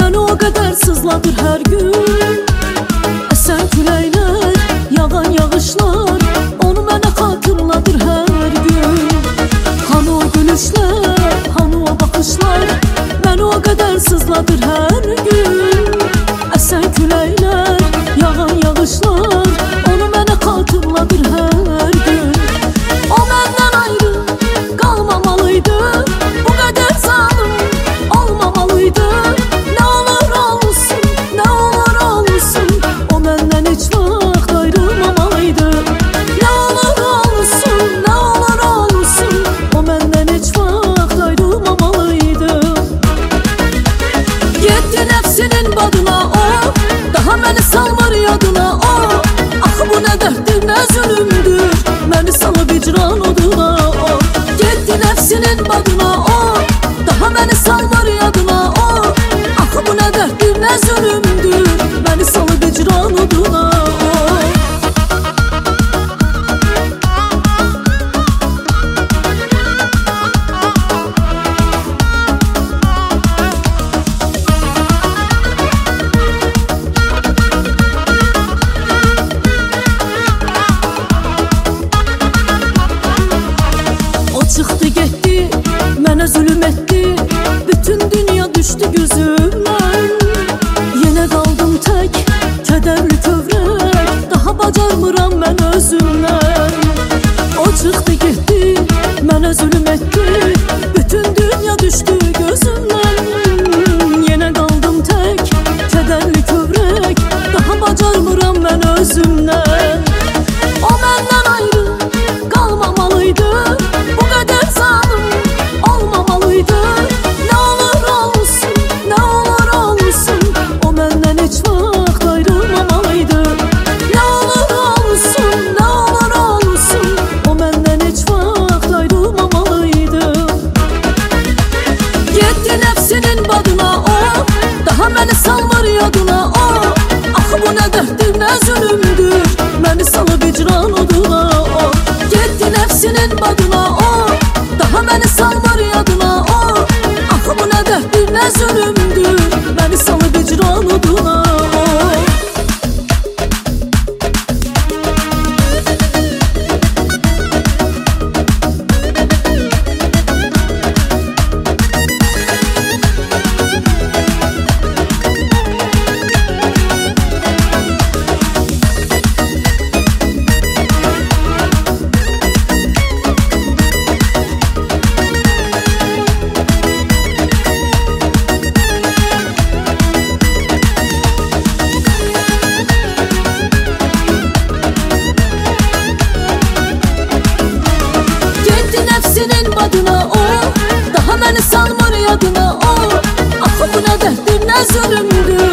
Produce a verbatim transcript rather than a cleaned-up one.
Məni o qədər sızladır hər gün. Əsən küləklər, yağan yağışlar, onu mənə xatırladır hər gün. Hanı o gülüşlər, hanı o baxışlar, məni o qədər sızladır hər gün. Əsən küləklər, yağan yağışlar, onu mənə xatırladır hər gün. O məndən ayrı qalmamalıydı, bu qədər zalım olmamalıydı. Nə olur olsun, nə olur olsun, o məndən heç vaxt ayrılmamalıydı. Nə olur olsun, nə olur olsun, o məndən heç vaxt ayrılmamalıydı. Getdi nəfsinin badına o, daha məni salmır yadına o. Axı bu nə dərddir, nə zülümdür, məni salıb icran oduna o. Getdi nəfsinin badına o, daha məni salmır yadına o. Axı bu nə dərddir, nə zülümdür, məni salıb icran oduna o. Çıxdı getdi, mənə zülüm etdi, bütün dünya düşdü gözümdən. Yenə qaldım tək, kədərli kövrək, daha bacarmıram mən özümdən. O çıxdı getdi, mənə zülüm etdi, bütün dünya düşdü gözümdən. Yenə qaldım tək, kədərli kövrək, daha bacarmıram mən özümdən. O məndən ayrı qalmamalıydı, bu qədər zalım olmamalıydı. Nə olur olsun, nə olur olsun, o məndən heç vaxt ayrılmamalıydı. Nə olur olsun, nə olur olsun, o məndən heç vaxt ayrılmamalıydı. Getdi nəfsinin badına o, daha məni salmır yadına o. Axı bu nə dərddir, nə zülümdür, məni salıb icran oduna o. Getdi nəfsinin badına o, daha məni salmır yadına o. Axı bu nə dərddir, nə zülümdür, məni salıb icran oduna o. Nəfsinin badına o, daha məni salmır yadına o. Axı bu nə dərddir, nə zülümdür,